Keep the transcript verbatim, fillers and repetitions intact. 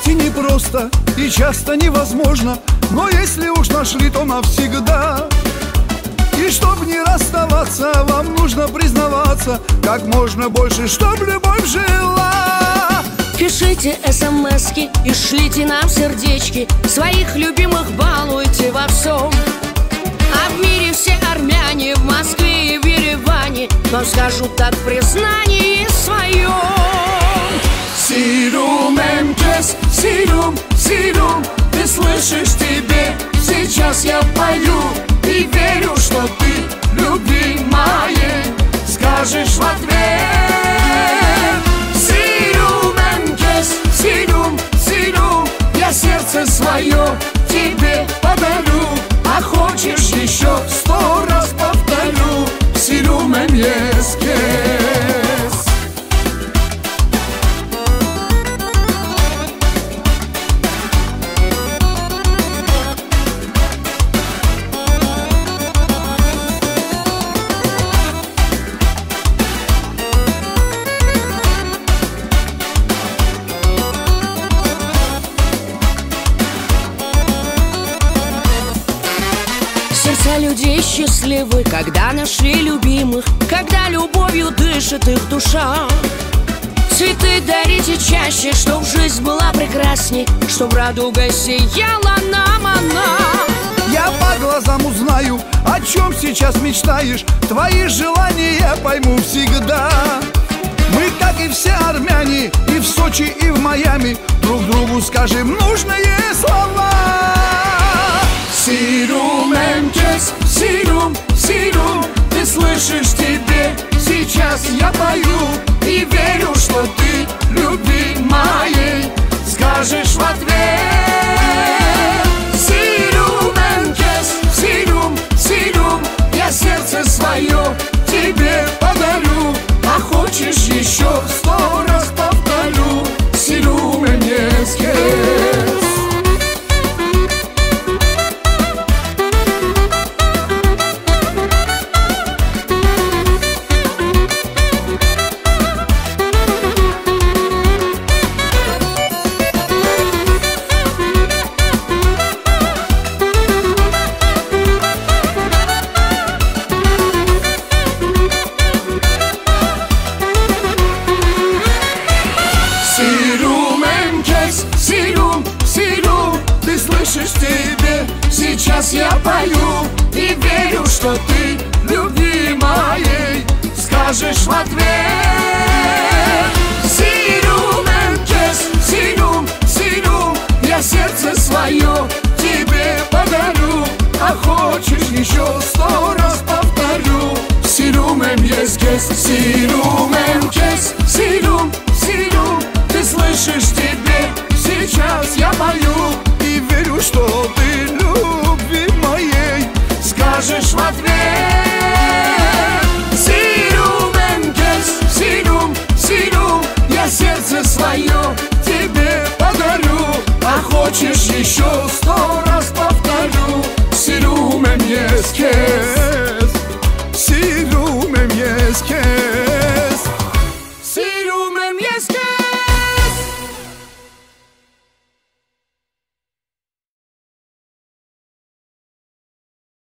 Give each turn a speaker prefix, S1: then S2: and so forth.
S1: Найти непросто и часто невозможно, но если уж нашли, то навсегда. И чтоб не расставаться, вам нужно признаваться как можно больше, чтоб любовь жила.
S2: Пишите смски и шлите нам сердечки, своих любимых балуйте во всем. А в мире все армяне, в Москве и в Ереване вам скажут так в признании своем.
S3: Сирум эмкес, сирум, сирум, ты слышишь, тебе сейчас я пою и верю, что ты, любимая, скажешь в ответ. Сирум эмкес, сирум, сирум, я сердце свое тебе подарю. А хочешь еще сто раз повторю, сирум эмкес.
S2: Сердца людей счастливы, когда нашли любимых, когда любовью дышит их душа. Цветы дарите чаще, чтоб жизнь была прекрасней, чтоб радуга сияла нам она.
S1: Я по глазам узнаю, о чем сейчас мечтаешь, твои желания пойму всегда. Мы, как и все армяне, и в Сочи, и в Майами, друг другу скажем нужные слова.
S3: Сирум эмкес, сирум, сирум, ты слышишь, тебе сейчас я пою и верю, что ты, любимая, скажешь в ответ. Сирум эмкес, сирум, сирум, я сердце свое тебе подарю. А хочешь еще сто раз повторю, сирум эмкес. Сирум, сирум, ты слышишь, тебе сейчас я пою и верю, что ты, любимая, скажешь в ответ. Сирум эмкес, сирум, сирум, я сердце свое тебе подарю. А хочешь еще сто раз повторю, сирум эмкес, сирум эмкес, сирум, сирум, ты слышишь, тебе сейчас я пою и верю, что ты, любимая, скажешь в ответ. Сирум эмкес, сирум, сирум, я сердце свое тебе подарю. А хочешь еще сто раз повторю, сирум эмкес, сирум эмкес, сирум эмкес.